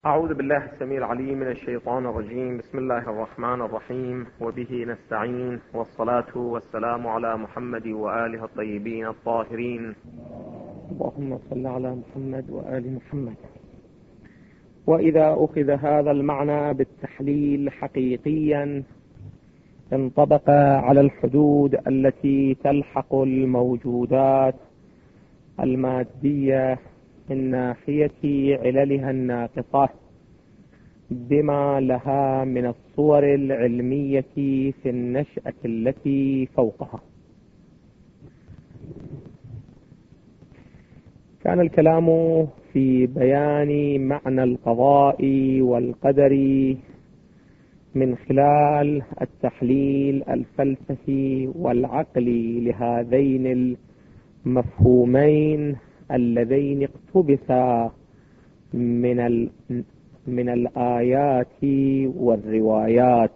أعوذ بالله السميع العليم من الشيطان الرجيم. بسم الله الرحمن الرحيم، وبه نستعين، والصلاة والسلام على محمد وآله الطيبين الطاهرين. اللهم صل على محمد وآل محمد. وإذا أخذ هذا المعنى بالتحليل حقيقيا انطبق على الحدود التي تلحق الموجودات المادية من ناحية عللها الناقصة بما لها من الصور العلمية في النشأة التي فوقها. كان الكلام في بيان معنى القضاء والقدر من خلال التحليل الفلسفي والعقلي لهذين المفهومين اللذين اقتبسا من الآيات والروايات.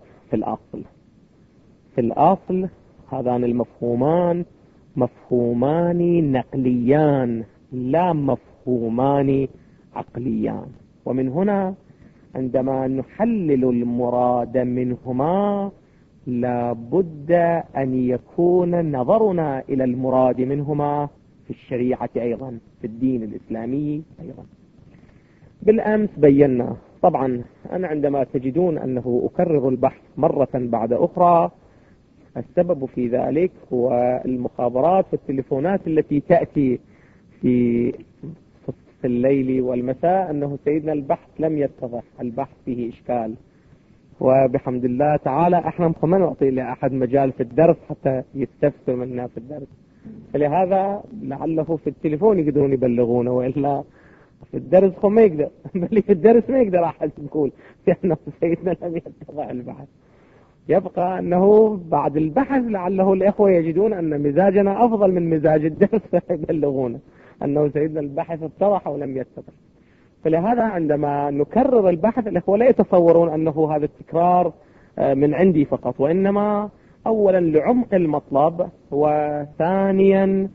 في الأصل هذان المفهومان مفهومان نقليان لا مفهومان عقليان، ومن هنا عندما نحلل المراد منهما لا بد أن يكون نظرنا إلى المراد منهما في الشريعة أيضا، في الدين الإسلامي أيضا. بالأمس بينا، طبعا أنا عندما تجدون أنه أكرر البحث مرة بعد أخرى السبب في ذلك هو المخابرات والتليفونات التي تأتي في الليل والمساء أنه سيدنا البحث لم يتضح، البحث فيه إشكال، وبحمد الله تعالى احنا ما نعطي لأحد مجال في الدرس حتى يستفسر منا في الدرس، فلهذا لعله في التليفون يقدرون يبلغونه، وإلا في الدرس ما يقدر، بل في الدرس ما يقدر أحد يقول لأنه سيدنا لم يتضح البحث. يبقى أنه بعد البحث لعله الإخوة يجدون أن مزاجنا أفضل من مزاج الدرس فيبلغونه أنه سيدنا البحث اتضح ولم يتضح. فلهذا عندما نكرر البحث الإخوة لا يتصورون أنه هذا التكرار من عندي فقط، وإنما أولا لعمق المطلب، وثانيا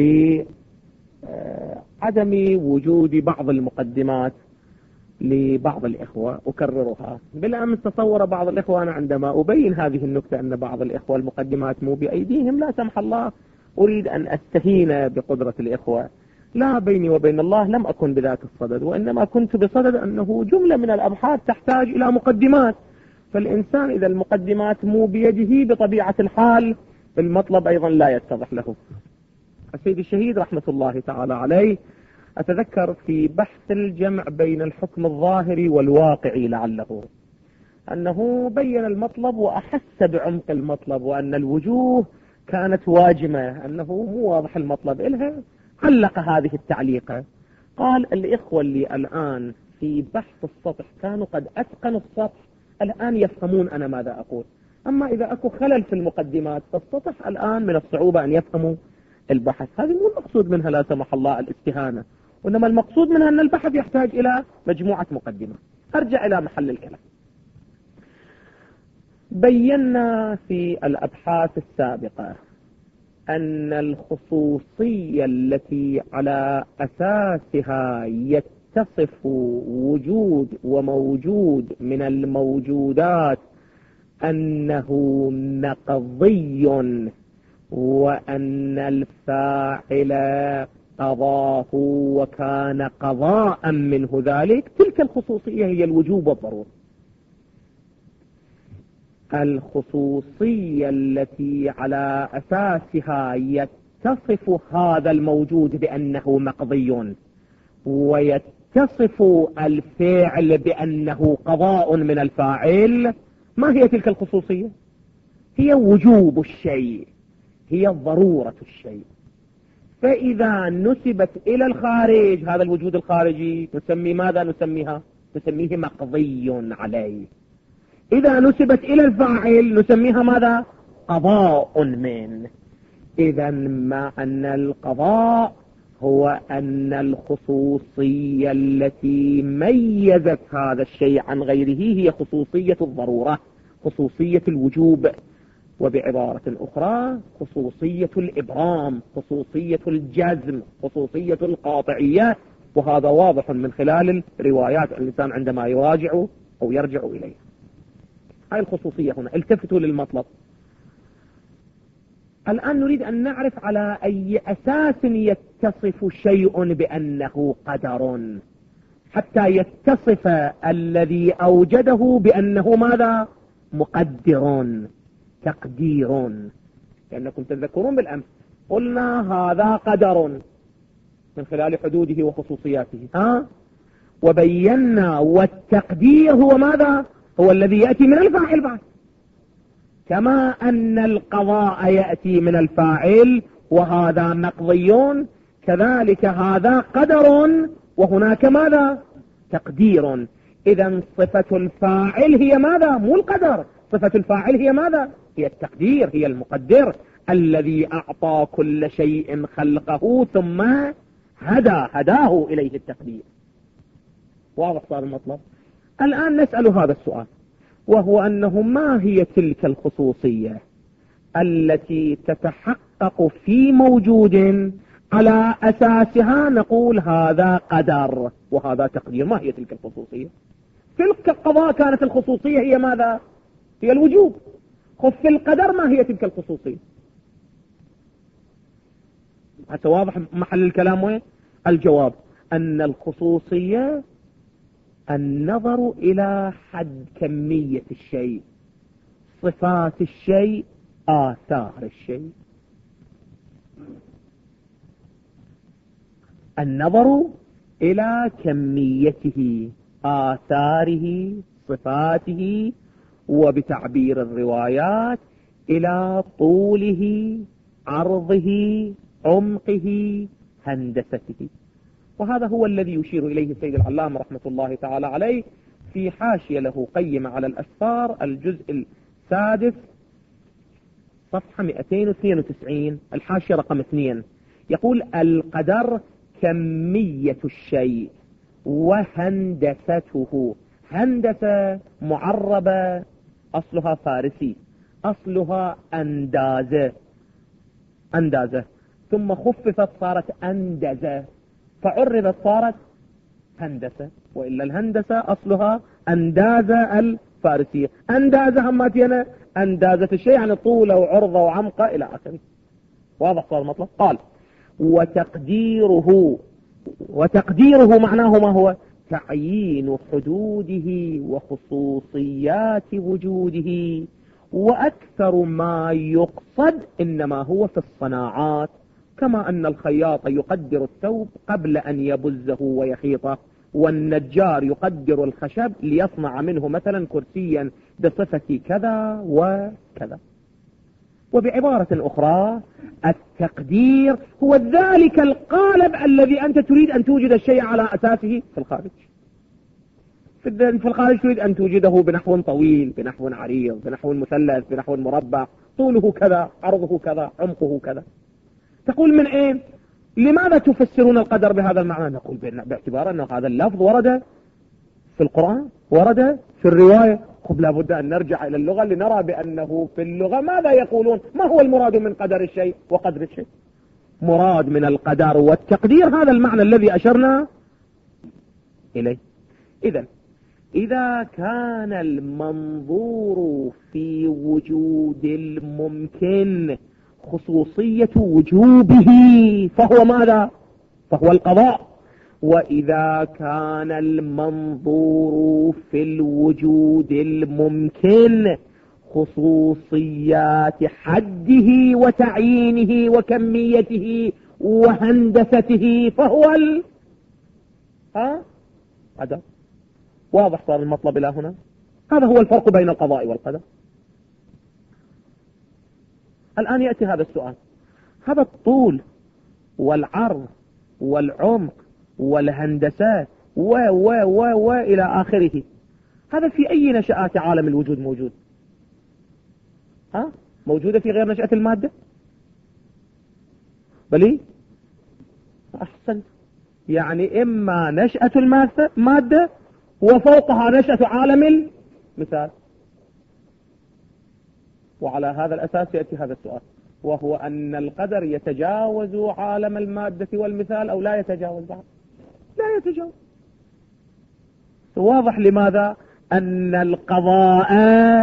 لعدم وجود بعض المقدمات لبعض الإخوة أكررها. بالأمس تصور بعض الإخوة أنا عندما أبين هذه النكتة أن بعض الإخوة المقدمات مو بأيديهم، لا سمح الله أريد أن أستهين بقدرة الإخوة، لا بيني وبين الله لم أكن بذاك الصدد، وإنما كنت بصدد أنه جملة من الأبحاث تحتاج إلى مقدمات، فالإنسان إذا المقدمات مو بيده بطبيعة الحال المطلب أيضا لا يتضح له. السيد الشهيد رحمة الله تعالى عليه أتذكر في بحث الجمع بين الحكم الظاهري والواقعي لعله أنه بين المطلب وأحس بعمق المطلب، وأن الوجوه كانت واجمة، أنه مو واضح المطلب إلها. علق هذه التعليقة، قال الإخوة اللي الآن في بحث السطح كانوا قد أتقنوا السطح، الآن يفهمون أنا ماذا أقول، أما إذا أكو خلل في المقدمات فالسطح الآن من الصعوبة أن يفهموا البحث. هذه مو المقصود منها لا سمح الله الاستهانة، وإنما المقصود منها أن البحث يحتاج إلى مجموعة مقدمات. أرجع إلى محل الكلام. بينا في الأبحاث السابقة أن الخصوصية التي على أساسها يتصف وجود وموجود من الموجودات أنه نقضي، وأن الفاعل قضاه وكان قضاء منه ذلك، تلك الخصوصية هي الوجوب والضرورة. الخصوصية التي على أساسها يتصف هذا الموجود بأنه مقضي، ويتصف الفعل بأنه قضاء من الفاعل، ما هي تلك الخصوصية؟ هي وجوب الشيء، هي ضرورة الشيء. فإذا نسبت إلى الخارج، هذا الوجود الخارجي نسمي ماذا؟ نسميه مقضي عليه. إذا نسبت إلى الفاعل نسميها ماذا؟ قضاء منه. إذا معنى القضاء هو أن الخصوصية التي ميزت هذا الشيء عن غيره هي خصوصية الضرورة، خصوصية الوجوب، وبعبارة أخرى خصوصية الإبرام، خصوصية الجزم، خصوصية القاطعية. وهذا واضح من خلال الروايات الإنسان عندما يراجع أو يرجع إليها. هاي الخصوصية هنا. التفتوا للمطلب. الآن نريد أن نعرف على أي أساس يتصف شيء بأنه قدر، حتى يتصف الذي أوجده بأنه ماذا؟ مقدر، تقدير. لأنكم تذكرون بالأمس قلنا هذا قدر من خلال حدوده وخصوصياته، وبينا والتقدير هو ماذا؟ هو الذي يأتي من الفاعل بعد، كما أن القضاء يأتي من الفاعل وهذا مقضي، كذلك هذا قدر وهناك ماذا؟ تقدير. إذا صفة الفاعل هي ماذا؟ مو القدر. صفة الفاعل هي ماذا؟ هي التقدير، هي المقدر الذي أعطى كل شيء خلقه ثم هداه إليه التقدير. واضح صار المطلب؟ الآن نسأل هذا السؤال، وهو أنه ما هي تلك الخصوصية التي تتحقق في موجود على أساسها نقول هذا قدر وهذا تقدير؟ ما هي تلك الخصوصية؟ في القضاء كانت الخصوصية هي ماذا؟ هي الوجوب. في القدر ما هي تلك الخصوصية؟ حتى واضح محل الكلام وين؟ الجواب أن الخصوصية النظر إلى حد كمية الشيء، صفات الشيء، آثار الشيء. النظر إلى كميته، آثاره، صفاته، وبتعبير الروايات إلى طوله، عرضه، عمقه، هندسته. وهذا هو الذي يشير إليه السيد العلامة رحمة الله تعالى عليه في حاشية له قيمة على الأسفار الجزء السادس صفحة 292 الحاشية رقم 2. يقول: القدر كمية الشيء وهندسته. هندسة معربة أصلها فارسي، أصلها أندازة ثم خففت صارت أندزة فعربت صارت هندسة، وإلا الهندسة أصلها أندازة الفارسية. أندازة هماتينا أندازة الشيء يعني طوله وعرضه وعمقه إلى آخره. واضح صار المطلب؟ قال: وتقديره معناه ما هو؟ تعيين حدوده وخصوصيات وجوده، وأكثر ما يقصد إنما هو في الصناعات، كما أن الخياط يقدر الثوب قبل أن يبزه ويخيطه، والنجار يقدر الخشب ليصنع منه مثلا كرسيا بصفة كذا وكذا. وبعبارة أخرى التقدير هو ذلك القالب الذي أنت تريد أن توجد الشيء على أساسه في الخارج. في الخارج تريد أن توجده بنحو طويل، بنحو عريض، بنحو مثلث، بنحو مربع، طوله كذا، عرضه كذا، عمقه كذا. تقول من أين؟ لماذا تفسرون القدر بهذا المعنى؟ نقول باعتبار أن هذا اللفظ ورد في القرآن، ورد في الرواية. لابد أن نرجع إلى اللغة لنرى بأنه في اللغة ماذا يقولون، ما هو المراد من قدر الشيء وقدر الشيء. مراد من القدر والتقدير هذا المعنى الذي أشرنا إليه. إذا كان المنظور في وجود الممكن خصوصية وجوبه فهو ماذا؟ فهو القضاء. وإذا كان المنظور في الوجود الممكن خصوصيات حده وتعيينه وكميته وهندسته فهو قدر. واضح صار المطلب إلى هنا؟ هذا هو الفرق بين القضاء والقدر. الآن يأتي هذا السؤال: هذا الطول والعرض والعمق والهندسات و إلى آخره، هذا في أي نشآت عالم الوجود موجود؟ موجودة في غير نشأة المادة؟ بلي؟ أحسن. يعني إما نشأة المادة وفوقها نشأة عالم المثال. وعلى هذا الأساس يأتي هذا السؤال، وهو أن القدر يتجاوز عالم المادة والمثال أو لا يتجاوز بعض. لا يتجاوز. واضح لماذا؟ أن القضاء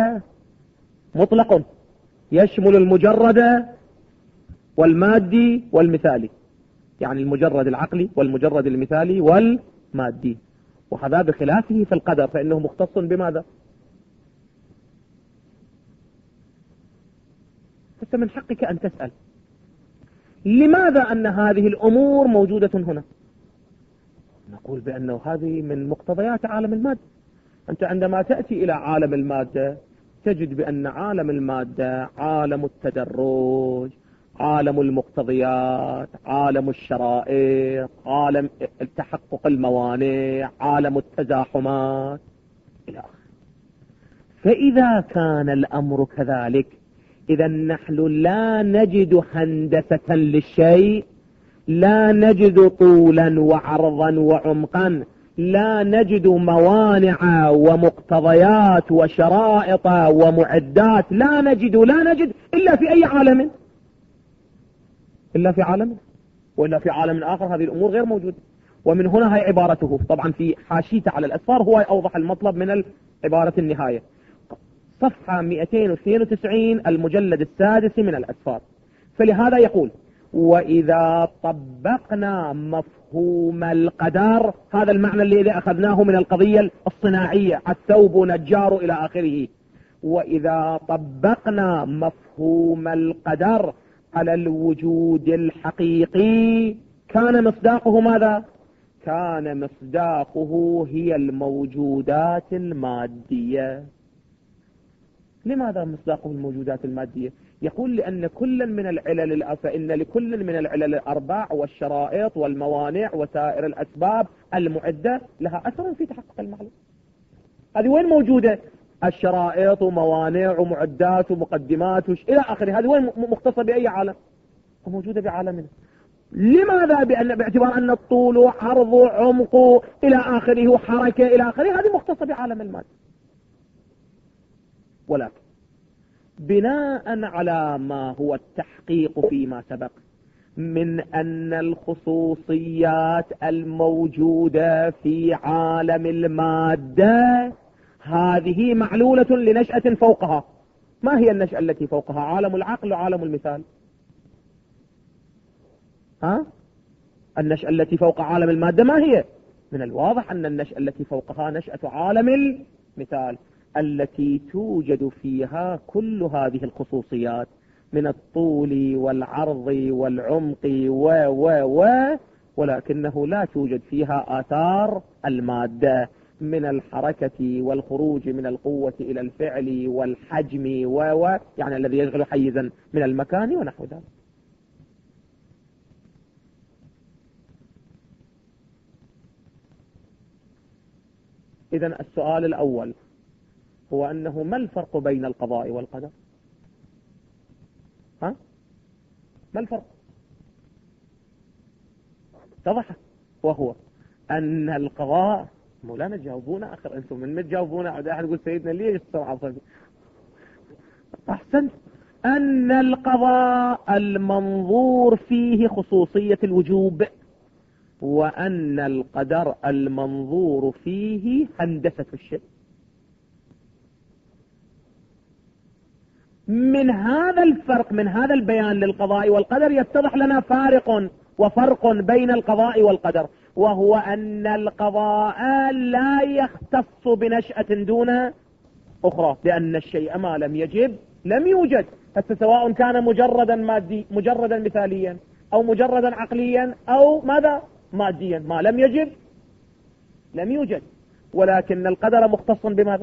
مطلق يشمل المجرد والمادي والمثالي، يعني المجرد العقلي والمجرد المثالي والمادي، وهذا بخلافه في القدر فإنه مختص بماذا؟ فأنت من حقك أن تسأل لماذا أن هذه الأمور موجودة هنا؟ نقول بأنه هذه من مقتضيات عالم المادة. أنت عندما تأتي إلى عالم المادة تجد بأن عالم المادة عالم التدرج، عالم المقتضيات، عالم الشرائط، عالم التحقق الموانع، عالم التزاحمات إلى آخره. فإذا كان الأمر كذلك إذا نحن لا نجد هندسة للشيء، لا نجد طولا وعرضا وعمقا، لا نجد موانع ومقتضيات وشرائط ومعدات، لا نجد إلا في أي عالم؟ إلا في عالم، وإلا في عالم آخر هذه الأمور غير موجودة. ومن هنا هي عبارته طبعا في حاشيته على الأسفار هو أوضح المطلب من عبارة النهاية، صفحة 292 المجلد السادس من الأسفار. فلهذا يقول: وإذا طبقنا مفهوم القدر، هذا المعنى الذي أخذناه من القضية الصناعية، الثوب نجار إلى آخره، وإذا طبقنا مفهوم القدر على الوجود الحقيقي كان مصداقه ماذا؟ كان مصداقه هي الموجودات المادية. لماذا مصداقه الموجودات المادية؟ يقول لأن كل من العلل، فإن لكل من العلل الأربع والشرائط والموانع وسائر الأسباب المعدة لها أثر في تحقق المعلوم. هذه وين موجودة؟ الشرائط وموانع ومعدات ومقدمات إلى آخره، هذه وين مختصة بأي عالم؟ موجودة بعالمنا. لماذا؟ باعتبار أن الطول وعرض وعمق إلى آخره وحركة إلى آخره هذه مختصة بعالم المادة. ولكن بناء على ما هو التحقيق فيما سبق من أن الخصوصيات الموجودة في عالم المادة هذه معلولة لنشأة فوقها. ما هي النشأة التي فوقها؟ عالم العقل وعالم المثال. النشأة التي فوق عالم المادة ما هي؟ من الواضح أن النشأة التي فوقها نشأة عالم المثال التي توجد فيها كل هذه الخصوصيات من الطول والعرض والعمق ولكنه لا توجد فيها آثار المادة من الحركة والخروج من القوة إلى الفعل والحجم يعني الذي يشغل حيزا من المكان ونحو ذلك. إذن السؤال الأول هو أنه ما الفرق بين القضاء والقدر؟ ما الفرق؟ اتضح، وهو أن القضاء مولانا تجاوبون آخر أنتم من تجاوبون أحد يقول سيدنا ليش السرعة؟ أحسنت. أن القضاء المنظور فيه خصوصية الوجوب، وأن القدر المنظور فيه هندسة الشيء. من هذا الفرق، من هذا البيان للقضاء والقدر يتضح لنا وفرق بين القضاء والقدر، وهو أن القضاء لا يختص بنشأة دون أخرى، لأن الشيء ما لم يجب لم يوجد، حتى سواء كان مجردا مادي، مجردا مثاليا، أو مجردا عقليا، أو ماذا؟ ماديا، ما لم يجب لم يوجد. ولكن القدر مختص بماذا؟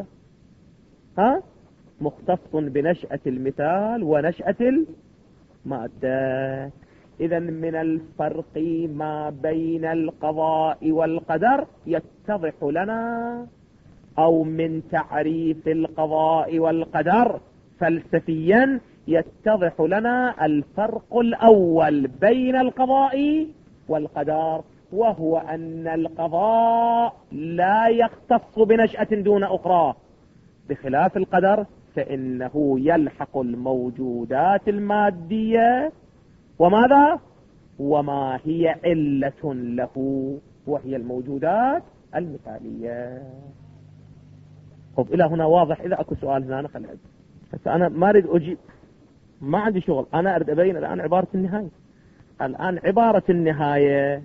مختص بنشأة المثال ونشأة المادة. إذا من الفرق ما بين القضاء والقدر يتضح لنا، أو من تعريف القضاء والقدر فلسفيا يتضح لنا الفرق الأول بين القضاء والقدر، وهو أن القضاء لا يختص بنشأة دون أخرى، بخلاف القدر فإنه يلحق الموجودات المادية وماذا؟ وما هي علة له وهي الموجودات المثالية. طب إلى هنا واضح؟ إذا أكو سؤال هنا أنا خلي بس أنا ما أريد أجيب، ما عندي شغل، أنا أريد أبين الآن عبارة النهاية. الآن عبارة النهاية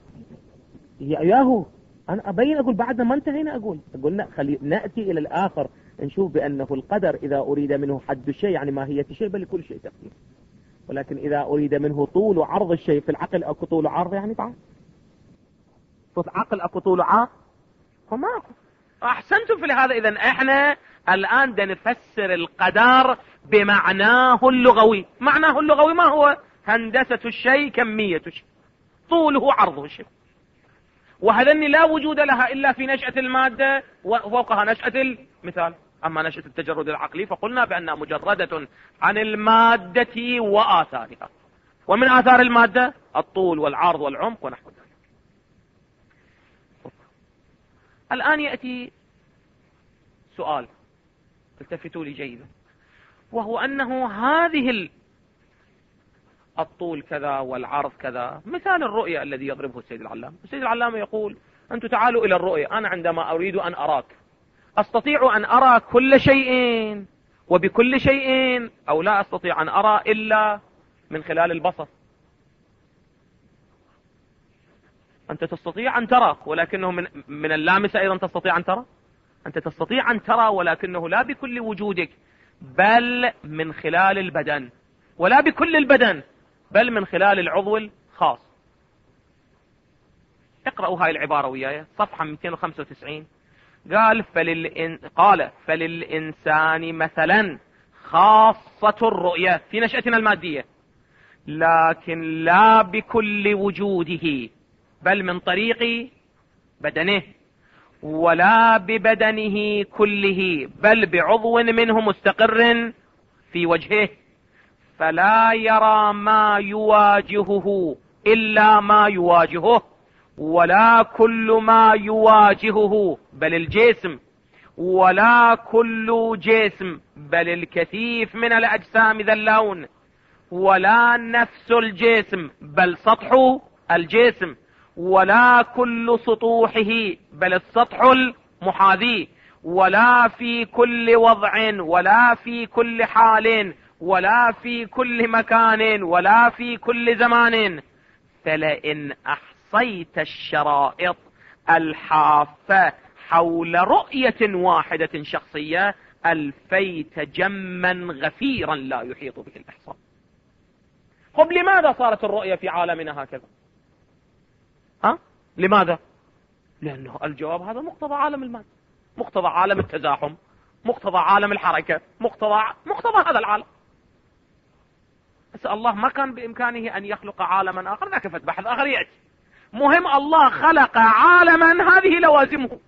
ياهو أنا أبين، أقول بعدنا ما انتهينا، أقول خلي نأتي إلى الآخر نشوف بأنه القدر إذا أريد منه حد الشيء يعني ماهية الشيء بل كل شيء تقدير، ولكن إذا أريد منه طول وعرض الشيء في العقل أكو طول وعرض يعني بعض في العقل أكو طول وعرض فما أكو. أحسنتم في هذا. إذن إحنا الآن نفسر القدر بمعناه اللغوي. معناه اللغوي ما هو؟ هندسة الشيء، كمية الشيء، طوله وعرضه الشيء، وهذني لا وجود لها إلا في نشأة المادة وفوقها نشأة المثال. أما نشأة التجرد العقلي فقلنا بأنها مجردة عن المادة وآثارها، ومن آثار المادة الطول والعرض والعمق ونحو ذلك. الآن يأتي سؤال، التفتوا لي جيدا، وهو أنه هذه الطول كذا والعرض كذا مثال الرؤية الذي يضربه السيد العلامة. السيد العلامة يقول أنتم تعالوا إلى الرؤية، أنا عندما أريد أن أراك أستطيع أن أرى كل شيء وبكل شيء، أو لا أستطيع أن أرى إلا من خلال البصر. أنت تستطيع أن ترى ولكنه من اللامس أيضا تستطيع أن ترى. أنت تستطيع أن ترى ولكنه لا بكل وجودك بل من خلال البدن، ولا بكل البدن بل من خلال العضو الخاص. اقرأوا هاي العبارة وياي، صفحة 295. قال فللإنسان مثلا خاصة الرؤية في نشأتنا المادية، لكن لا بكل وجوده بل من طريق بدنه، ولا ببدنه كله بل بعضو منه مستقر في وجهه، فلا يرى ما يواجهه إلا ما يواجهه، ولا كل ما يواجهه بل الجسم، ولا كل جسم بل الكثيف من الأجسام ذا اللون، ولا نفس الجسم بل سطح الجسم، ولا كل سطوحه بل السطح المحاذي، ولا في كل وضع، ولا في كل حال، ولا في كل مكان، ولا في كل زمان. فلئن أحصيت الشرائط الحافة حول رؤية واحدة شخصية ألفيت جما غفيرا لا يحيط به الإحصاء. طب لماذا صارت الرؤية في عالمنا هكذا؟ لماذا؟ لأنه الجواب هذا مقتضى عالم المادة، مقتضى عالم التزاحم، مقتضى عالم الحركة، مقتضى هذا العالم. بس الله ما كان بإمكانه أن يخلق عالما آخر، ذاك بحث آخر يأتي. مهم الله خلق عالما هذه لوازمه.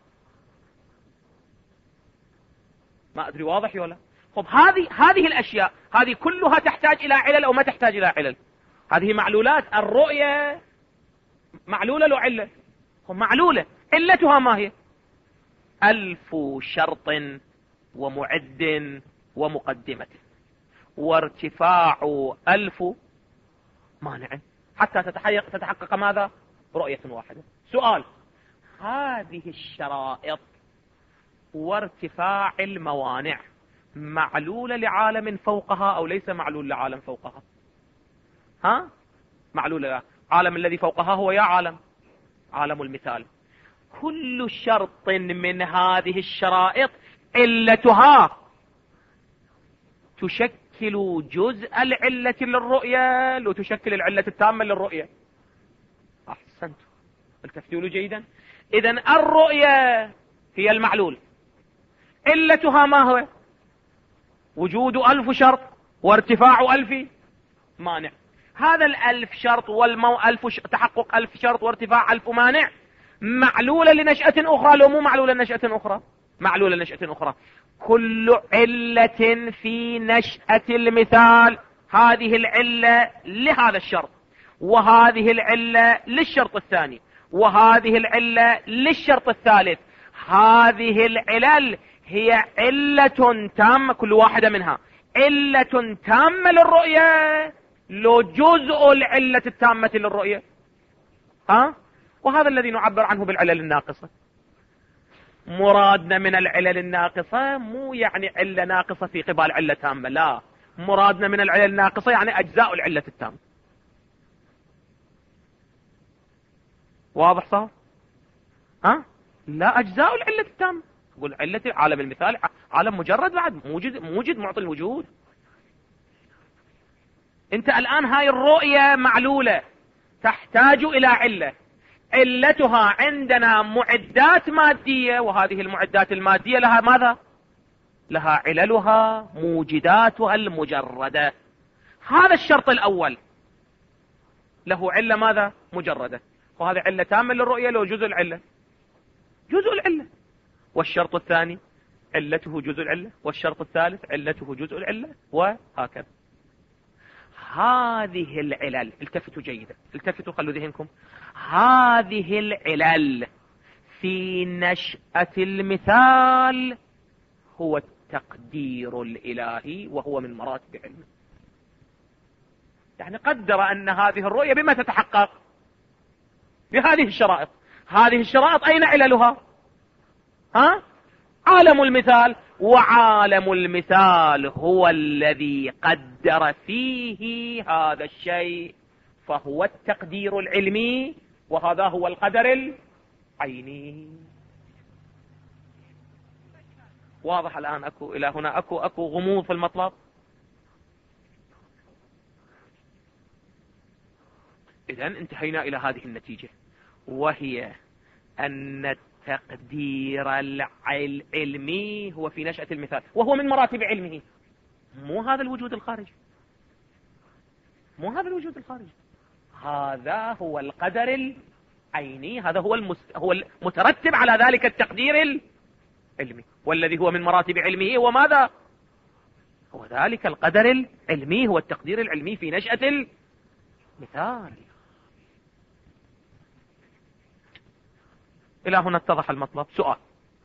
ما أدري واضح ولا؟ خب هذه الأشياء هذه كلها تحتاج إلى علل أو ما تحتاج إلى علل؟ هذه معلولات. الرؤية معلولة له علة، معلولة، علتها ما هي؟ 1000 شرط ومعد ومقدمة وارتفاع 1000 مانع حتى تتحقق ماذا؟ رؤية واحدة. سؤال، هذه الشرائط وارتفاع الموانع معلولة لعالم فوقها أو ليس معلول لعالم فوقها؟ معلولة. عالم الذي فوقها هو يا عالم المثال. كل شرط من هذه الشرائط علتها تشكل جزء العلة للرؤية، لو تشكل العلة التامة للرؤية. أحسنت، التفتوا جيدا. إذن الرؤية هي المعلول، علتها ما هو؟ وجود 1000 شرط وارتفاع 1000 مانع. هذا 1000 شرط تحقق 1000 شرط وارتفاع 1000 مانع معلولة لنشأة أخرى لو مو معلولة لنشأة أخرى؟ معلولة لنشأة أخرى. كل علة في نشأة المثال هذه العلة لهذا الشرط، وهذه العلة للشرط الثاني، وهذه العلة للشرط الثالث. هذه العلل هي علة تامة، كل واحدة منها علة تامة للرؤية لو جزء العلة التامة للرؤية. وهذا الذي نعبر عنه بالعلل الناقصة. مرادنا من العلل الناقصة مو يعني علة ناقصة في قبال علة تامة، لا، مرادنا من العلل الناقصة يعني أجزاء العلة التامة. واضح صار؟ لا، أجزاء العلة التامة. تقول علة عالم المثال عالم مجرد، بعد موجد معطي الوجود. انت الآن هاي الرؤية معلولة تحتاج إلى علة، علتها عندنا معدات مادية، وهذه المعدات المادية لها ماذا؟ لها عللها موجداتها المجردة. هذا الشرط الأول، له علة ماذا؟ مجردة. وهذا علة تامة للرؤية، لو جزء العلة، جزء العلة. والشرط الثاني علته جزء العلة، والشرط الثالث علته جزء العلة، وهكذا. هذه العلل، التفتوا جيدا، التفتوا خلوا ذهنكم، هذه العلل في نشأة المثال هو التقدير الإلهي، وهو من مراتب علمه. يعني قدر أن هذه الرؤية بما تتحقق؟ بهذه الشرائط. هذه الشرائط أين عللها؟ عالم المثال. وعالم المثال هو الذي قدر فيه هذا الشيء، فهو التقدير العلمي، وهذا هو القدر العيني. واضح الآن؟ أكو إلى هنا أكو غموض في المطلب؟ إذن انتهينا إلى هذه النتيجة، وهي أن التقدير العلمي هو في نشأة المثال، وهو من مراتب علمه. مو هذا الوجود الخارجي، مو هذا الوجود الخارجي، هذا هو القدر العيني، هذا هو هو المترتب على ذلك التقدير العلمي، والذي هو من مراتب علمه هو ماذا؟ هو ذلك القدر العلمي، هو التقدير العلمي في نشأة المثال. إلى هنا اتضح المطلب. سؤال: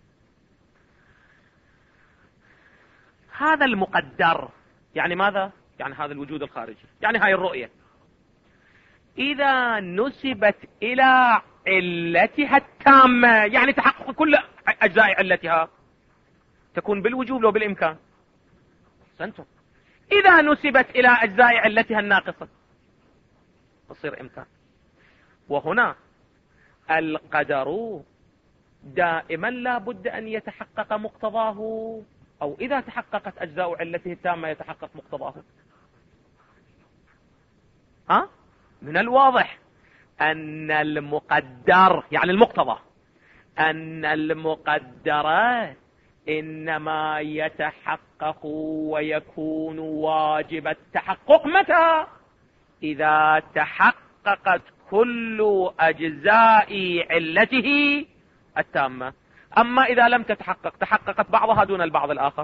هذا المقدر يعني ماذا؟ يعني هذا الوجود الخارجي، يعني هاي الرؤية، إذا نسبت إلى علتها التامة، يعني تحقق كل أجزاء علتها، تكون بالوجوب لو بالإمكان. أحسنتم. إذا نسبت إلى أجزاء علتها الناقصة تصير إمكان. وهنا القدر دائما لا بد أن يتحقق مقتضاه، أو إذا تحققت أجزاء علته التامة يتحقق مقتضاه. من الواضح أن المقدر يعني المقتضى، أن المقدر إنما يتحقق ويكون واجب التحقق متى؟ إذا تحققت كل أجزاء علته التامة. أما إذا لم تتحقق، تحققت بعضها دون البعض الآخر،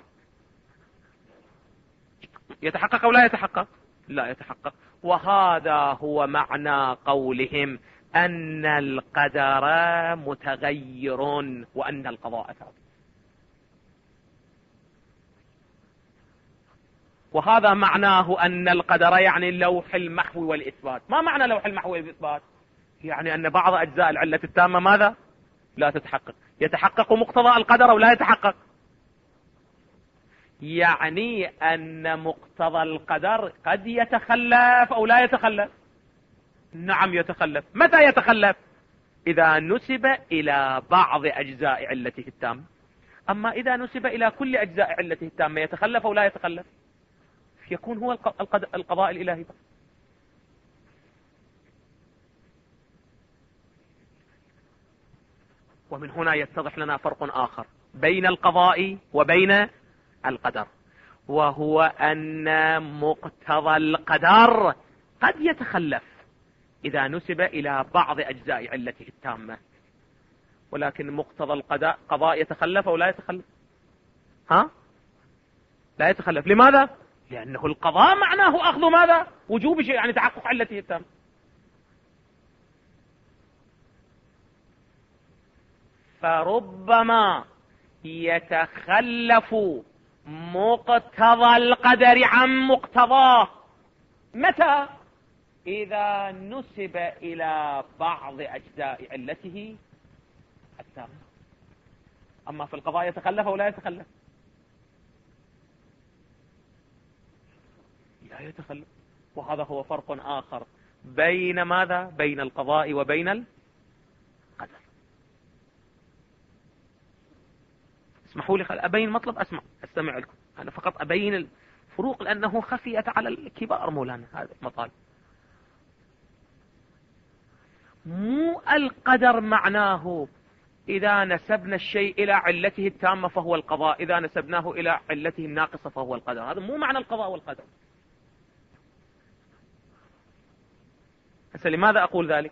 يتحقق أو لا يتحقق؟ لا يتحقق. وهذا هو معنى قولهم أن القدر متغير وأن القضاء ثابت. وهذا معناه أن القدر يعني اللوح المحو والإثبات. ما معنى لوح المحو والإثبات؟ يعني أن بعض أجزاء العلة التامة ماذا؟ لا تتحقق. يتحقق مقتضى القدر أو لا يتحقق؟ يعني أن مقتضى القدر قد يتخلف أو لا يتخلف. نعم يتخلف. متى يتخلف؟ إذا نسب إلى بعض أجزاء علته التامة. أما إذا نسب إلى كل أجزاء علته التامة يتخلف أو لا يتخلف؟ يكون هو القضاء الإلهي. ومن هنا يتضح لنا فرق آخر بين القضاء وبين القدر، وهو أن مقتضى القدر قد يتخلف إذا نسب إلى بعض أجزاء علته التامة، ولكن مقتضى القضاء يتخلف أو لا يتخلف؟ لا يتخلف. لماذا؟ لأنه القضاء معناه أخذ ماذا؟ وجوب شيء، يعني تحقق علته التامة. فربما يتخلف مقتضى القدر عن مقتضاه. متى؟ إذا نسب إلى بعض أجزاء علته التامة. أما في القضاء يتخلف أو لا يتخلف؟ لا يتخلف. وهذا هو فرق آخر بين ماذا؟ بين القضاء وبين القدر. اسمحوا لي أبين مطلب. أستمع لكم. أنا فقط أبين الفروق لأنه خفيت على الكبار مولانا هذا المطالب. مو القدر معناه إذا نسبنا الشيء إلى علته التامة فهو القضاء، إذا نسبناه إلى علته الناقصة فهو القدر. هذا مو معنى القضاء والقدر. هسه لماذا أقول ذلك؟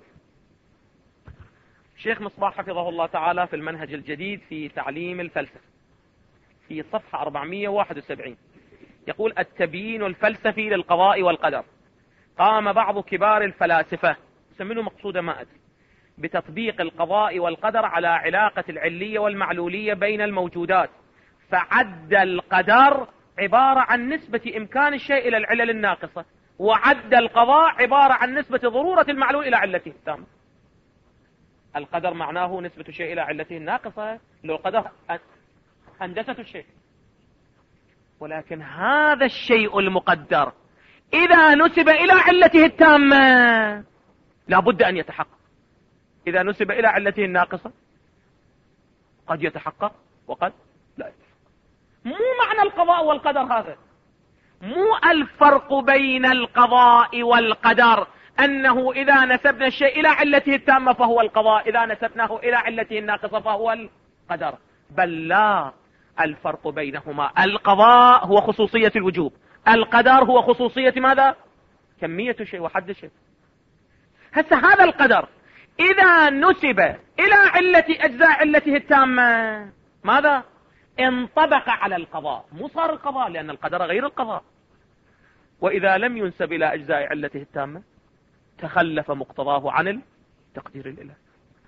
الشيخ مصباح حفظه الله تعالى في المنهج الجديد في تعليم الفلسفة في صفحة 471 يقول: التبيين الفلسفي للقضاء والقدر. قام بعض كبار الفلاسفة، يسمونه مقصودة ما أدري، بتطبيق القضاء والقدر على علاقة العلية والمعلولية بين الموجودات، فعد القدر عبارة عن نسبة إمكان الشيء إلى العلل الناقصة، وعد القضاء عبارة عن نسبة ضرورة المعلول إلى علته التامة. القدر معناه نسبة الشيء إلى علته الناقصة، لو القدر هندسة الشيء. ولكن هذا الشيء المقدر إذا نسب إلى علته التامة لابد أن يتحقق. إذا نسب إلى علته الناقصة قد يتحقق وقد لا يتحقق. مو معنى القضاء والقدر هذا. مو الفرق بين القضاء والقدر أنه إذا نسبنا الشيء إلى علته التامة فهو القضاء، إذا نسبناه إلى علته الناقصة فهو القدر. بل لا، الفرق بينهما القضاء هو خصوصية الوجوب، القدر هو خصوصية ماذا؟ كمية الشيء وحد الشيء. هسه هذا القدر إذا نسب إلى أجزاء علته التامة ماذا؟ انطبق على القضاء، مو صار القضاء، لأن القدر غير القضاء. وإذا لم ينسب إلى أجزاء علته التامة تخلف مقتضاه عن التقدير الإلهي.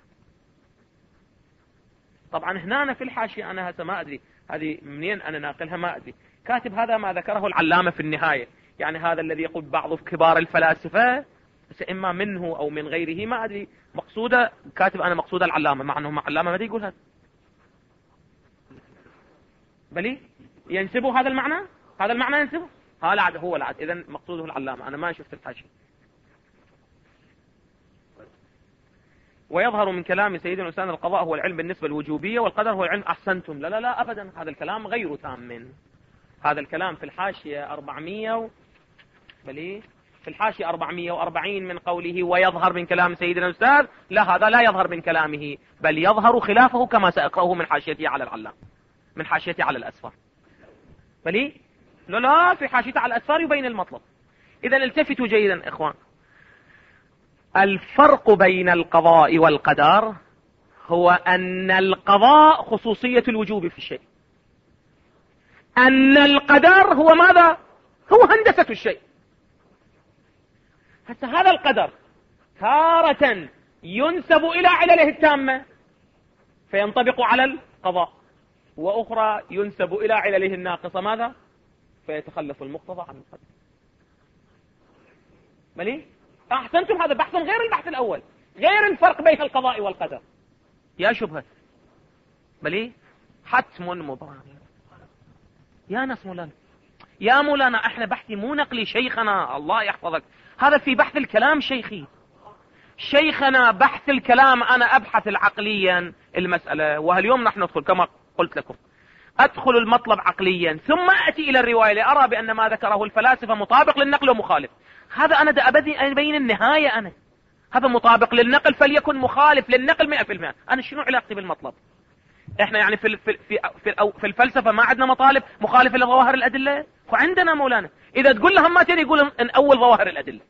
طبعا هنا في الحاشية أنا هسه ما أدري هذه منين أنا ناقلها ما أدري، كاتب هذا ما ذكره العلامة في النهاية، يعني هذا الذي يقول بعض كبار الفلاسفة، بس إما منه أو من غيره ما أدري، مقصودة كاتب أنا مقصودة العلامة، مع أنه علامة ما يقول هذا، بلي ينسبوا هذا المعنى، هذا المعنى ينسبه، هذا هو العد، إذن مقصوده العلامة، أنا ما شفت الحاشية. ويظهر من كلام سيدنا الإنسان القضاء هو العلم بالنسبة الوجوبية، والقدر هو العلم. أحسنتم. لا لا لا أبدا، هذا الكلام غير تام. هذا الكلام في الحاشية 400 بلي في الحاشية 440 من قوله ويظهر من كلام سيدنا الأستاذ، لا، هذا لا يظهر من كلامه، بل يظهر خلافه كما سأقرأه من حاشيته على العلام، من حاشيته على الأسفار. بلي لا في حاشيته على الأسفار يبين المطلب. إذا التفتوا جيدا إخوان، الفرق بين القضاء والقدر هو أن القضاء خصوصية الوجوب في الشيء، أن القدر هو ماذا؟ هو هندسة الشيء. حتى هذا القدر تارة ينسب إلى علله التامة فينطبق على القضاء، وأخرى ينسب إلى علله الناقصة ماذا؟ فيتخلف المقتضى عن القدر. ملي؟ أحسنتم، هذا بحث غير البحث الأول، غير الفرق بين القضاء والقدر. يا شبهة بلي حتم مبرهن يا ناس مولانا، يا مولانا احنا بحثي مو نقلي شيخنا الله يحفظك، هذا في بحث الكلام شيخي، شيخنا بحث الكلام، انا ابحث عقليا المسألة، وهاليوم نحن ندخل كما قلت لكم ادخل المطلب عقليا ثم اتي الى الرواية لارى بان ما ذكره الفلاسفة مطابق للنقل ومخالف. هذا انا دا ابين النهاية، انا هذا مطابق للنقل فليكن مخالف للنقل 100%. انا شنو علاقتي بالمطلب؟ احنا يعني في الفلسفة ما عندنا مطالب مخالفة لظواهر الادلة؟ وعندنا مولانا، اذا تقول لهم ما تري يقول ان اول ظواهر الادلة.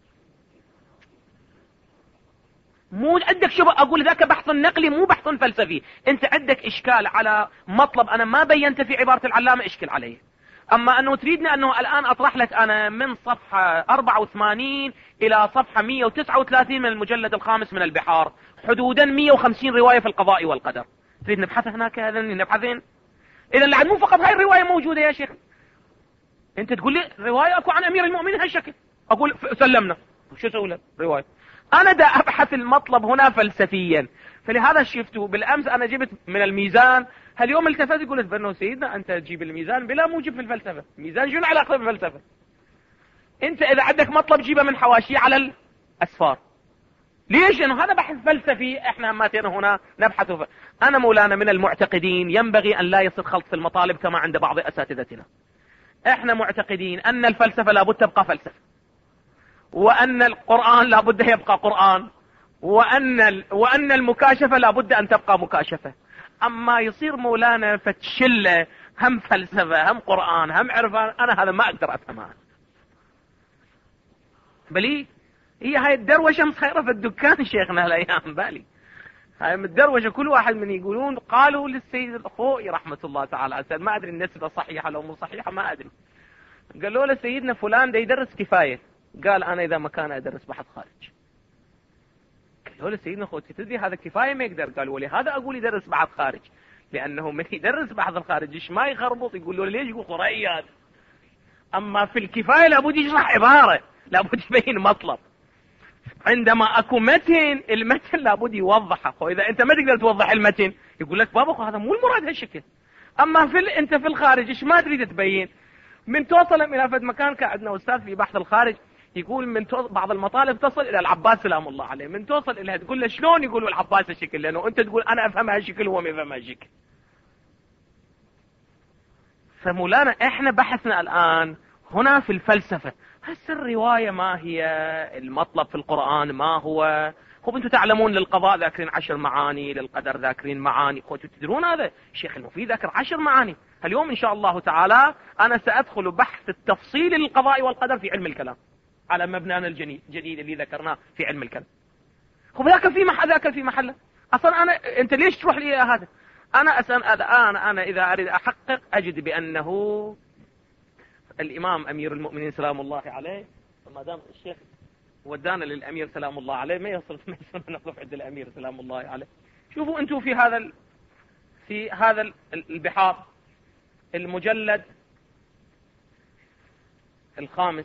مو عندك شبه اقول ذاك بحث نقلي مو بحث فلسفي، انت عندك اشكال على مطلب انا ما بينت في عبارة العلامة اشكل عليه. اما انه تريدنا انه الان اطرح لك انا من صفحة 84 الى صفحة 139 من المجلد الخامس من البحار، حدودا 150 رواية في القضاء والقدر، تريد نبحث هناك هذين نبحثين؟ اذا لعد مو فقط هاي الرواية موجودة يا شيخ، انت تقول لي رواية اكو عن امير المؤمنين هالشكل، اقول سلمنا، شو اسوي له رواية؟ انا دا ابحث المطلب هنا فلسفيا. فلهذا شفتوا بالامس انا جبت من الميزان، هاليوم التفت يقول بانه سيدنا انت تجيب الميزان بلا موجب في الفلسفة. الميزان شنو علاقة بالفلسفة؟ انت اذا عندك مطلب جيبه من حواشيه على الاسفار. ليش؟ انه هذا بحث فلسفي، احنا ماتنا هنا نبحث انا مولانا من المعتقدين ينبغي ان لا يصير خلط في المطالب كما عند بعض اساتذتنا. احنا معتقدين ان الفلسفة لابد تبقى فلسفة، وان القرآن لابد يبقى قرآن، وان المكاشفة لابد ان تبقى مكاشفة. اما يصير مولانا فتشله هم فلسفة هم قرآن هم عرفان، انا هذا ما اقدر افهمها. بلي هي هاي الدروشة مصيرة في الدكان شيخنا هالايام. بالي هاي الدروشة كل واحد من يقولون قالوا للسيد الخوئي رحمة الله تعالى، ما ادري النسبة صحيحة لو مو صحيحة ما ادري، قالوا له سيدنا فلان ده يدرس كفاية، قال انا اذا ما كان ادرس بحث خارج. قالوا له سيدنا خوتي تدري هذا كفاية ما يقدر، قال ولهذا اقول يدرس بحث خارج، لانه من يدرس بحث الخارج ايش ما يخربط يقول له ليش، يقول قرائيات. اما في الكفاية لابد يشرح عبارة، لابد يبين مطلب. عندما اكو متن، المتن لابد يوضحه، واذا انت ما تقدر توضح المتن يقول لك بابا هذا مو المراد هالشكل. اما انت في الخارج ايش ما تريد تبين. من توصل الى فد مكان، كان عندنا استاذ في بحث الخارج يقول من بعض المطالب تصل الى العباس سلام الله عليه، من توصل الى تقول له شلون، يقول العباس هالشكل، لانه انت تقول انا افهمها هالشكل وهو ما يفهمها هالشكل. فمولانا احنا بحثنا الان هنا في الفلسفة، هسه الرواية ما هي، المطلب في القرآن ما هو. انتم تعلمون للقضاء ذاكرين 10 معاني، للقدر ذاكرين معاني، تدرون هذا الشيخ المفيد ذاكر 10 معاني. اليوم ان شاء الله تعالى انا سادخل بحث التفصيل للقضاء والقدر في علم الكلام على مبنانا الجديد اللي ذكرناه في علم الكلام. ذاك في محل، ذاك في محله. اصلا انت ليش تروح لي هذا؟ انا الان انا اذا اريد احقق اجد بانه الامام امير المؤمنين سلام الله عليه، ما دام الشيخ ودانا للامير سلام الله عليه ما يصل نقف عند الامير سلام الله عليه. شوفوا انتم في هذا البحار المجلد الخامس،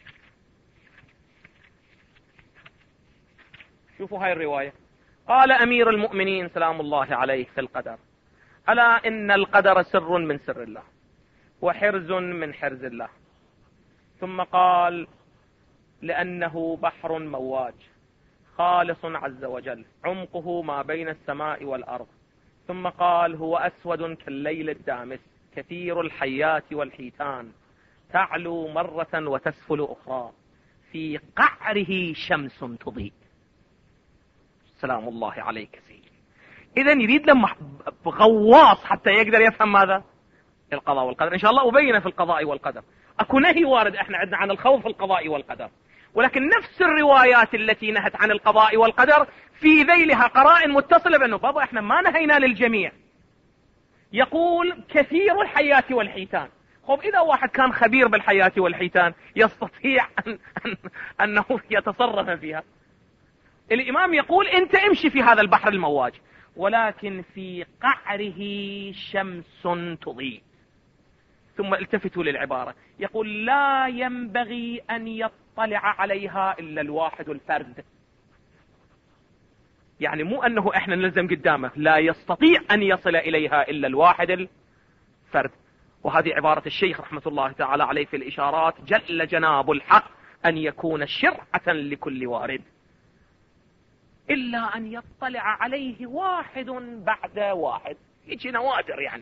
شوفوا هاي الرواية. قال امير المؤمنين سلام الله عليه في القدر: الا ان القدر سر من سر الله وحرز من حرز الله. ثم قال: لأنه بحر مواج خالص عز وجل، عمقه ما بين السماء والأرض. ثم قال: هو أسود كالليل الدامس، كثير الحيات والحيتان، تعلو مرة وتسفل أخرى، في قعره شمس تضيء. سلام الله عليك سيدي. إذن يريد لما غواص حتى يقدر يفهم ماذا؟ القضاء والقدر. إن شاء الله أبين في القضاء والقدر. أكو نهي وارد احنا عندنا عن الخوف في القضاء والقدر، ولكن نفس الروايات التي نهت عن القضاء والقدر في ذيلها قرائن متصلة بأنه بابا احنا ما نهينا للجميع. يقول كثير الحيات والحيتان. إذا واحد كان خبير بالحيات والحيتان يستطيع أنه يتصرف فيها. الإمام يقول أنت امشي في هذا البحر المواج، ولكن في قعره شمس تضيء. ثم التفتوا للعبارة، يقول: لا ينبغي أن يطلع عليها إلا الواحد الفرد. يعني مو أنه إحنا نلزم قدامه، لا يستطيع أن يصل إليها إلا الواحد الفرد. وهذه عبارة الشيخ رحمة الله تعالى عليه في الإشارات: جل جناب الحق أن يكون شرعة لكل وارد، إلا أن يطلع عليه واحد بعد واحد. يجي نوادر يعني.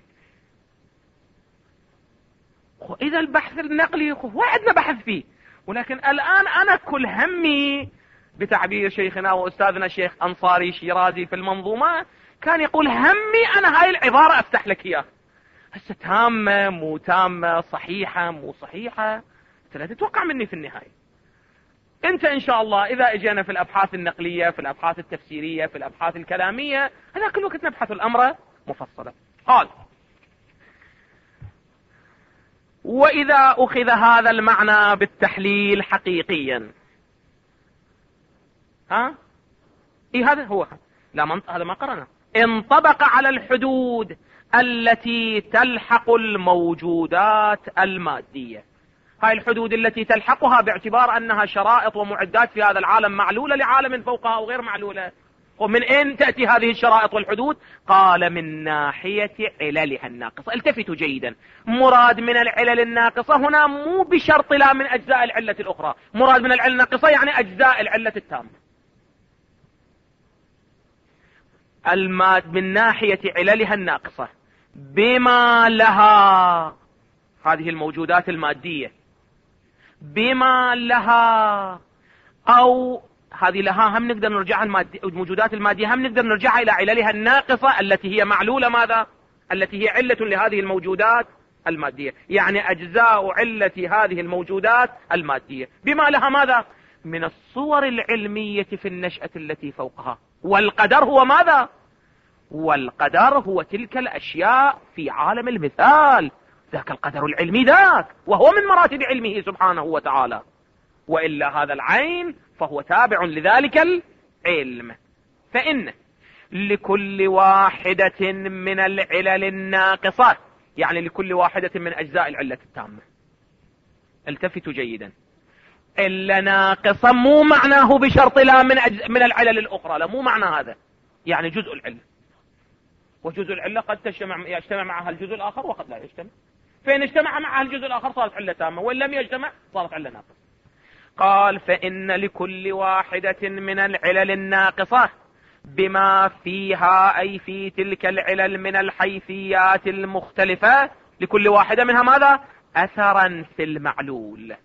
إذا البحث النقلي وعدنا بحث فيه، ولكن الآن أنا كل همي بتعبير شيخنا وأستاذنا الشيخ أنصاري شيرازي في المنظومة كان يقول: همي أنا هاي العبارة أفتح لك إياها، هسه تامة مو تامة، صحيحة مو صحيحة، أنت لا تتوقع مني في النهاية. أنت إن شاء الله إذا إجينا في الأبحاث النقلية، في الأبحاث التفسيرية، في الأبحاث الكلامية، هذا كل وقت نبحث الأمر مفصلا. قال: وإذا أخذ هذا المعنى بالتحليل حقيقيا، هذا هو لا هذا ما قرنا، انطبق على الحدود التي تلحق الموجودات المادية. هاي الحدود التي تلحقها باعتبار أنها شرائط ومعدات في هذا العالم معلولة لعالم فوقها أو غير معلولة. ومن أين تأتي هذه الشرائط والحدود؟ قال من ناحية عللها الناقصة. التفتوا جيدا، مراد من العلل الناقصة هنا مو بشرط لا من أجزاء العلة الأخرى، مراد من العلة الناقصة يعني أجزاء العلة التامة. من ناحية عللها الناقصة بما لها، هذه الموجودات المادية بما لها، أو هذه لها هم نقدر نرجعها الموجودات المادية هم نقدر نرجعها إلى عللها الناقصة التي هي معلولة ماذا؟ التي هي علة لهذه الموجودات المادية، يعني أجزاء علة هذه الموجودات المادية بما لها ماذا؟ من الصور العلمية في النشأة التي فوقها. والقدر هو ماذا؟ والقدر هو تلك الأشياء في عالم المثال، ذاك القدر العلمي ذاك، وهو من مراتب علمه سبحانه وتعالى، وإلا هذا العين فهو تابع لذلك العلم. فإن لكل واحدة من العلل الناقصة، يعني لكل واحدة من أجزاء العلة التامة. التفتوا جيدا، إلا ناقصة مو معناه بشرط لا من العلل الأخرى، لا مو معنى هذا، يعني جزء العلة، وجزء العلة قد يجتمع معها الجزء الآخر وقد لا يجتمع، فإن اجتمع معها الجزء الآخر صارت علة تامة، وإن لم يجتمع صارت علة ناقصة. قال فإن لكل واحدة من العلل الناقصة بما فيها، أي في تلك العلل من الحيثيات المختلفة، لكل واحدة منها ماذا؟ أثرا في المعلول.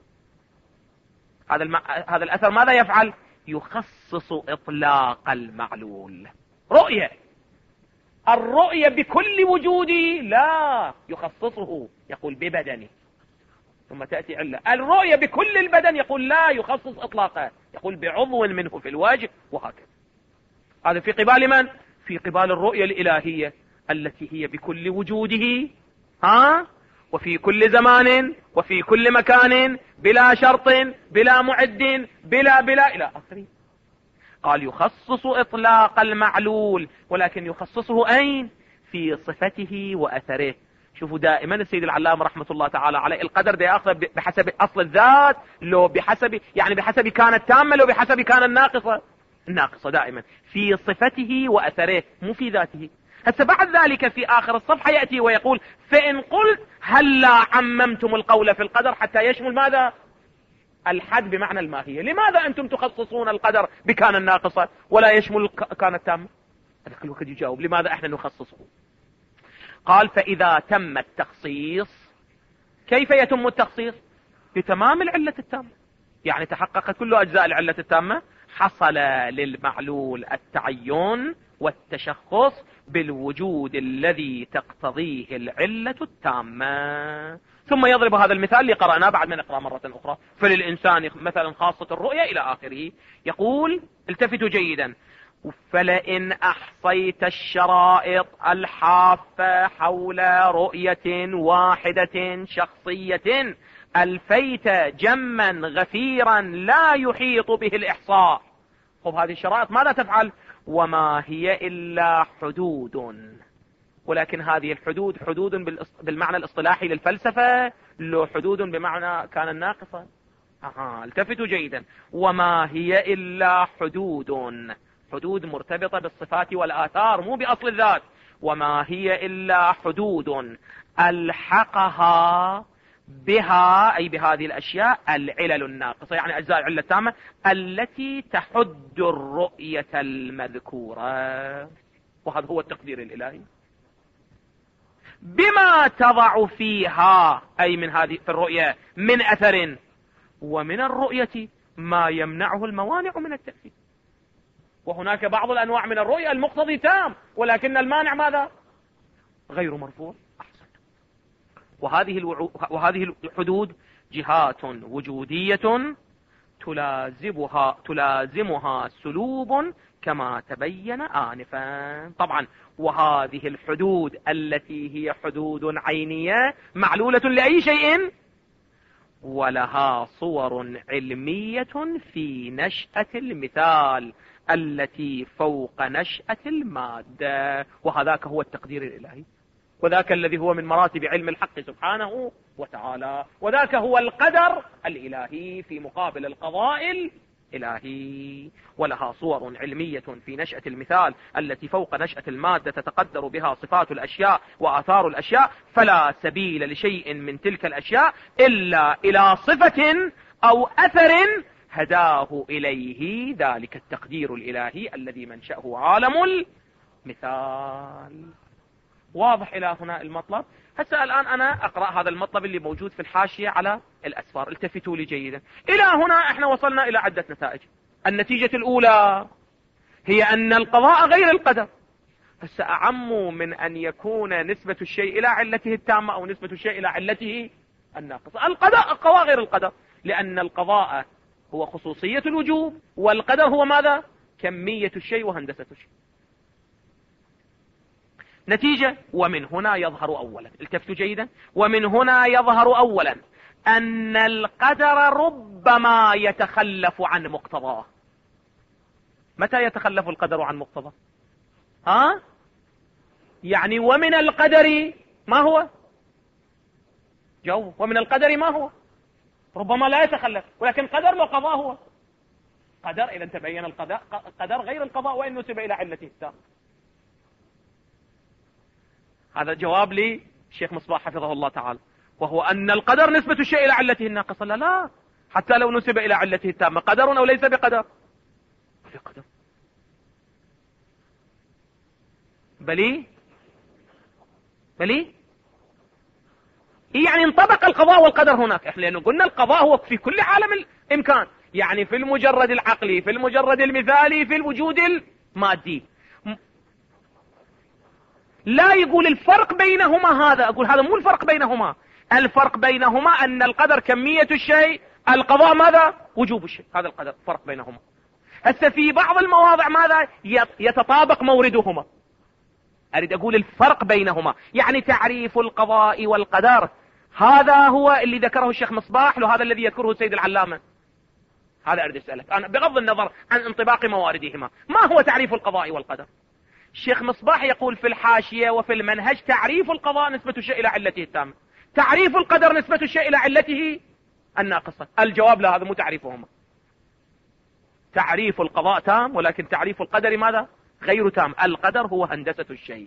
هذا الأثر ماذا يفعل؟ يخصص إطلاق المعلول. رؤية، الرؤية بكل وجوده لا يخصصه، يقول ببدنه، ثم تأتي علة. الرؤية بكل البدن يقول لا يخصص إطلاقه، يقول بعضو منه في الوجه، وهكذا. هذا في قبال من؟ في قبال الرؤية الإلهية التي هي بكل وجوده، وفي كل زمان وفي كل مكان، بلا شرط بلا معد بلا إلى آخره. قال يخصص إطلاق المعلول، ولكن يخصصه أين؟ في صفته وأثره. شوفوا دائما السيد العلامة رحمة الله تعالى عليه، القدر ده يأخذ بحسب أصل الذات، لو بحسب يعني بحسب كانت تامة، لو بحسب كانت ناقصة دائما في صفته وأثره، مو في ذاته. هسه بعد ذلك في آخر الصفحة يأتي ويقول فإن قلت هلا عممتم القول في القدر حتى يشمل ماذا؟ الحد بمعنى الماهية. لماذا أنتم تخصصون القدر بكان الناقصة ولا يشمل كان التامة؟ هذا الوقت يجاوب لماذا احنا نخصصه. قال فإذا تم التخصيص، كيف يتم التخصيص؟ بتمام العلة التامة، يعني تحققت كل أجزاء العلة التامة، حصل للمعلول التعين والتشخص بالوجود الذي تقتضيه العلة التامة. ثم يضرب هذا المثال اللي قرأناه بعد ما نقرأ مرة أخرى. فللإنسان مثلا خاصة الرؤية إلى آخره. يقول التفتوا جيدا، فلئن أحصيت الشرائط الحافة حول رؤية واحدة شخصية ألفيت جما غفيرا لا يحيط به الإحصاء. خب هذه الشرائط ماذا تفعل؟ وما هي إلا حدود، ولكن هذه الحدود حدود بالمعنى الاصطلاحي للفلسفة، لو حدود بمعنى كان الناقصة. التفتوا جيدا، وما هي إلا حدود مرتبطة بالصفات والآثار مو بأصل الذات. وما هي إلا حدود ألحقها بها، أي بهذه الأشياء، العلل الناقصة، يعني أجزاء العلة التامة التي تحد الرؤية المذكورة. وهذا هو التقدير الإلهي. بما تضع فيها، أي من هذه في الرؤية، من أثر، ومن الرؤية ما يمنعه الموانع من التأثير. وهناك بعض الأنواع من الرؤية المقتضي تام، ولكن المانع ماذا؟ غير مرفوع. وهذه الحدود جهات وجودية تلازمها سلوب كما تبين آنفا. طبعا وهذه الحدود التي هي حدود عينية معلولة لأي شيء، ولها صور علمية في نشأة المثال التي فوق نشأة المادة، وهذاك هو التقدير الإلهي. وذاك الذي هو من مراتب علم الحق سبحانه وتعالى، وذاك هو القدر الإلهي في مقابل القضاء الإلهي. ولها صور علمية في نشأة المثال التي فوق نشأة المادة تتقدر بها صفات الأشياء وآثار الأشياء، فلا سبيل لشيء من تلك الأشياء إلا إلى صفة أو أثر هداه إليه ذلك التقدير الإلهي الذي منشأه عالم المثال. واضح إلى هنا المطلب؟ هسه الآن أنا أقرأ هذا المطلب اللي موجود في الحاشية على الأسفار، التفتوا لي جيدا. إلى هنا احنا وصلنا إلى عدة نتائج. النتيجة الأولى هي أن القضاء غير القدر. هسه أعم من أن يكون نسبة الشيء إلى علته التامة أو نسبة الشيء إلى علته الناقصة. القضاء غير القدر، لأن القضاء هو خصوصية الوجوب، والقدر هو ماذا؟ كمية الشيء وهندسة الشيء. نتيجة: ومن هنا يظهر أولا، التفتوا جيدا، ومن هنا يظهر أولا أن القدر ربما يتخلف عن مقتضاه. متى يتخلف القدر عن مقتضاه؟ يعني ومن القدر ما هو؟ جو. ومن القدر ما هو؟ ربما لا يتخلف، ولكن قدر وقضاء هو قدر. إذا تبين القدر غير القضاء وإن نسب إلى علته التام. هذا جواب للشيخ مصباح حفظه الله تعالى، وهو أن القدر نسبة الشيء إلى علته الناقصة. لا، حتى لو نسب إلى علته التامة قدر أو ليس بقدر؟ بقدر. بلي يعني انطبق القضاء والقدر هناك، لأنه قلنا القضاء هو في كل عالم الإمكان، يعني في المجرد العقلي، في المجرد المثالي، في الوجود المادي. لا يقول الفرق بينهما هذا، أقول هذا مو الفرق بينهما. الفرق بينهما أن القدر كمية الشيء، القضاء ماذا؟ وجوب الشيء. هذا القدر فرق بينهما. هسه في بعض المواضع ماذا؟ يتطابق موردهما. أريد أقول الفرق بينهما، يعني تعريف القضاء والقدر هذا هو اللي ذكره الشيخ مصباح، وهذا الذي يذكره السيد العلامة. هذا أريد أسألك أنا بغض النظر عن انطباق مواردهما، ما هو تعريف القضاء والقدر؟ الشيخ مصباح يقول في الحاشية وفي المنهج: تعريف القضاء نسبة الشيء إلى علته التامة، تعريف القدر نسبة الشيء إلى علته الناقصة. الجواب: لا، هذا مو تعريفهما. تعريف القضاء تام، ولكن تعريف القدر ماذا؟ غير تام. القدر هو هندسة الشيء.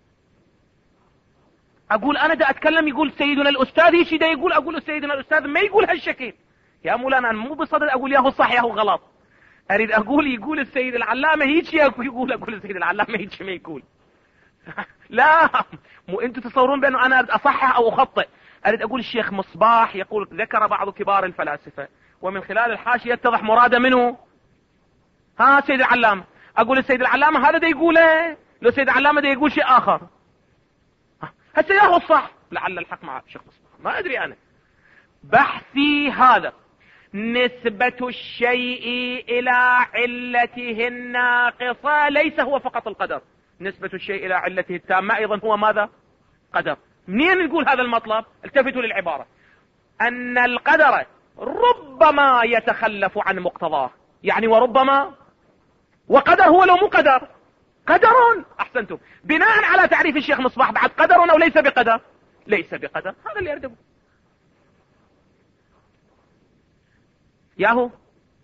أقول أنا دا أتكلم، يقول سيدنا الأستاذ هيك دا يقول، أقول سيدنا الأستاذ ما يقول هالشكل يا مولانا. أنا مو بصدد أقول ياهو صح ياهو غلط، أريد أقول يقول السيد العلامة هيك يقول السيد العلامة هيك ما يقول. لا، مو أنتم تصورون بأنه أنا أصحح أو أخطئ. أريد أقول الشيخ مصباح يقول ذكر بعض كبار الفلاسفة، ومن خلال الحاشية يتضح مراده منه سيد العلامة. أقول السيد العلامة هذا دا يقوله، لو السيد العلامة دا يقول شيء آخر. هسه ياهو الصح، لعل الحق مع الشيخ مصباح، ما أدري أنا. بحثي هذا نسبة الشيء إلى علته الناقصة ليس هو فقط القدر، نسبة الشيء إلى علته التامة أيضا هو ماذا؟ قدر. منين نقول هذا المطلب؟ التفتوا للعبارة: أن القدر ربما يتخلف عن مقتضاه، يعني وربما، وقدر هو لو مو قدر قدر. أحسنتم. بناء على تعريف الشيخ مصباح بعد قدر أو ليس بقدر؟ ليس بقدر. هذا اللي أردبه ياهو.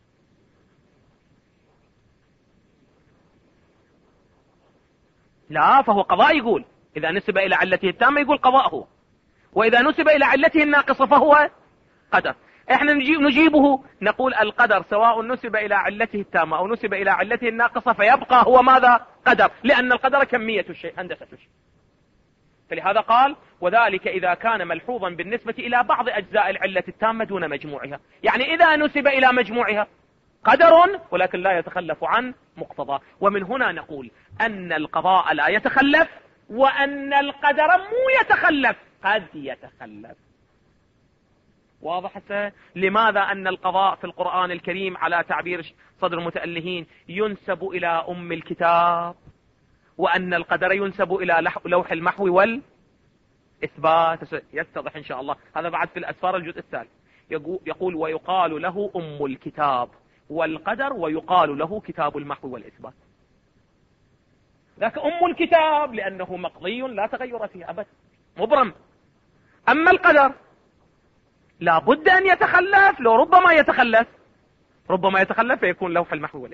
لا، فهو قضاء. يقول إذا نسب إلى علته التامة يقول قضاء هو، وإذا نسب إلى علته الناقصة فهو قدر. احنا نجيبه نقول القدر سواء نسب إلى علته التامة أو نسب إلى علته الناقصة فيبقى هو ماذا؟ قدر، لأن القدر كمية الشيء، هندسة الشيء. فلهذا قال: وذلك إذا كان ملحوظا بالنسبة إلى بعض أجزاء العلة التامة دون مجموعها. يعني إذا نسب إلى مجموعها قدر ولكن لا يتخلف عن مقتضى. ومن هنا نقول أن القضاء لا يتخلف، وأن القدر مو يتخلف، قد يتخلف. واضح؟ لماذا أن القضاء في القرآن الكريم على تعبير صدر المتألهين ينسب إلى أم الكتاب، وأن القدر ينسب إلى لوح المحو والإثبات؟ يتضح إن شاء الله هذا بعد في الأسفار الجزء الثالث. يقول: ويقال له أم الكتاب والقدر، ويقال له كتاب المحو والإثبات. ذاك أم الكتاب لأنه مقضي لا تغير فيه أبدا مبرم. أما القدر لا بد أن يتخلف، لو ربما يتخلف فيكون لوح المحول.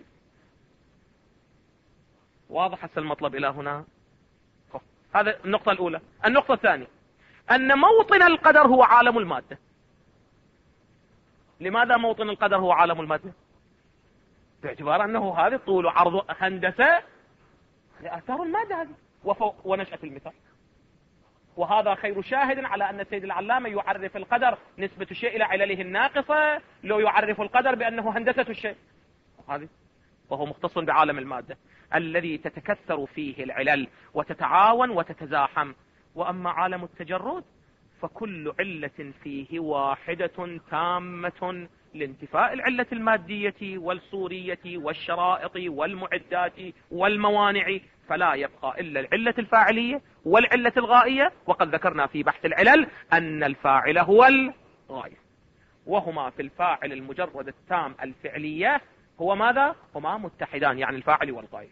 واضح هسه المطلب إلى هنا؟ هذا النقطة الأولى. النقطة الثانية أن موطن القدر هو عالم المادة. لماذا موطن القدر هو عالم المادة؟ باعتبار أنه هذا طول وعرض هندسة لآثار المادة هذه ونشأة المثال. وهذا خير شاهد على أن السيد العلامة يعرف القدر نسبة الشيء إلى علله الناقصة، لو يعرف القدر بأنه هندسة الشيء هذه، وهو مختص بعالم المادة الذي تتكثر فيه العلل وتتعاون وتتزاحم. وأما عالم التجرد فكل علة فيه واحدة تامة لانتفاء العلة المادية والصورية والشرائط والمعدات والموانع، فلا يبقى إلا العلة الفاعلية والعلة الغائية. وقد ذكرنا في بحث العلل أن الفاعل هو الغاية، وهما في الفاعل المجرد التام الفعلية هو ماذا؟ هما متحدان، يعني الفاعل والغاية.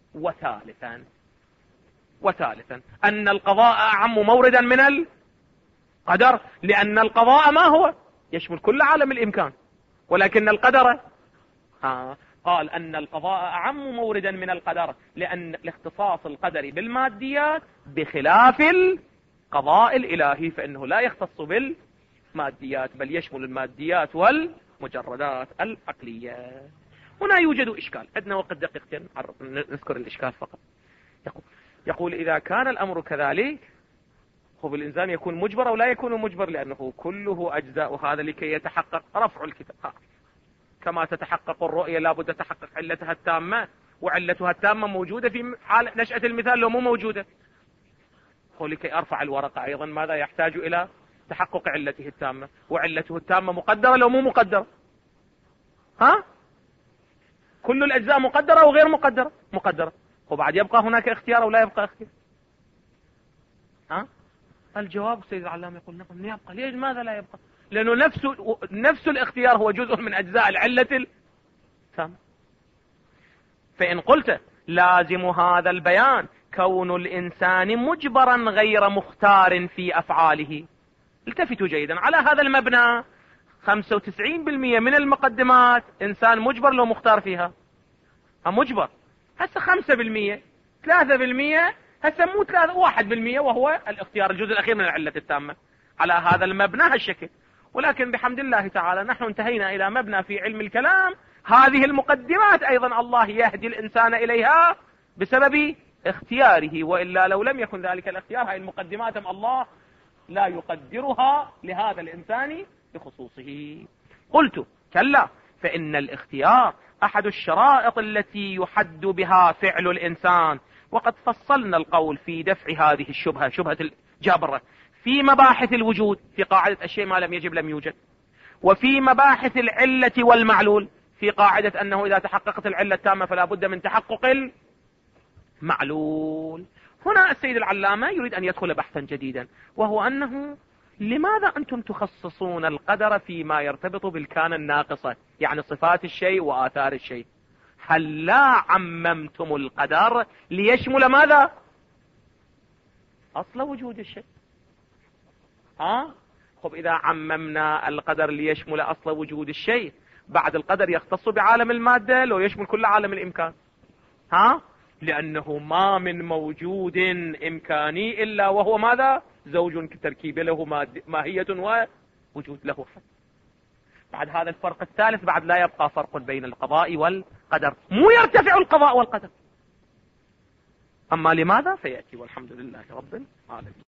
وثالثا أن القضاء أعم موردا من القدر، لأن القضاء ما هو؟ يشمل كل عالم الإمكان، ولكن القدر قال أن القضاء أعم موردا من القدر، لأن الاختصاص القدري بالماديات بخلاف القضاء الإلهي، فإنه لا يختص بالماديات بل يشمل الماديات والمجردات العقلية. هنا يوجد إشكال، عندنا وقت دقيقتين نذكر الإشكال فقط. يقول إذا كان الأمر كذلك هو الإنسان يكون مجبر أو لا يكون مجبر، لأنه كله أجزاء هذا لكي يتحقق رفع الكتاب. كما تتحقق الرؤية لابد تحقق علتها التامة، وعلتها التامة موجودة في حال نشأة المثال لو مو موجودة. هو لكي أرفع الورقة أيضا ماذا يحتاج إلى تحقق علته التامة، وعلته التامة مقدرة لو مو مقدرة. كل الأجزاء مقدرة أو غير مقدرة. وبعد يبقى هناك اختيار أو لا يبقى اختيار؟ الجواب سيد العلامة يقول نعم يبقى. ليش ماذا لا يبقى؟ لأنه نفس الاختيار هو جزء من أجزاء العلة التامة. فإن قلت لازم هذا البيان كون الإنسان مجبرا غير مختار في أفعاله، التفتوا جيدا على هذا المبنى. 95% من المقدمات إنسان مجبر لو مختار فيها، مجبر. هسه 5%، 3%، هسه مو 1%، وهو الاختيار الجزء الأخير من العلة التامة على هذا المبنى هالشكل. ولكن بحمد الله تعالى نحن انتهينا إلى مبنى في علم الكلام هذه المقدمات أيضا الله يهدي الإنسان إليها بسبب اختياره، وإلا لو لم يكن ذلك الاختيار هذه المقدمات الله لا يقدرها لهذا الإنسان بخصوصه. قلت كلا، فإن الاختيار أحد الشرائط التي يحد بها فعل الإنسان. وقد فصلنا القول في دفع هذه الشبهة، شبهة الجبر، في مباحث الوجود في قاعدة الشيء ما لم يجب لم يوجد، وفي مباحث العلة والمعلول في قاعدة أنه إذا تحققت العلة التامة فلا بد من تحقق المعلول. هنا السيد العلامة يريد أن يدخل بحثا جديدا، وهو أنه لماذا أنتم تخصصون القدر فيما يرتبط بالكان الناقصة، يعني صفات الشيء وآثار الشيء؟ هل لا عممتم القدر ليشمل ماذا؟ أصل وجود الشيء. خب إذا عممنا القدر ليشمل أصل وجود الشيء، بعد القدر يختص بعالم المادة لو يشمل كل عالم الإمكان. لأنه ما من موجود إمكاني إلا وهو ماذا؟ زوج كتركيب له ماهية ووجود له حد. بعد هذا الفرق الثالث بعد لا يبقى فرق بين القضاء والقدر، مو يرتفع القضاء والقدر. أما لماذا فيأتي، والحمد لله رب العالمين.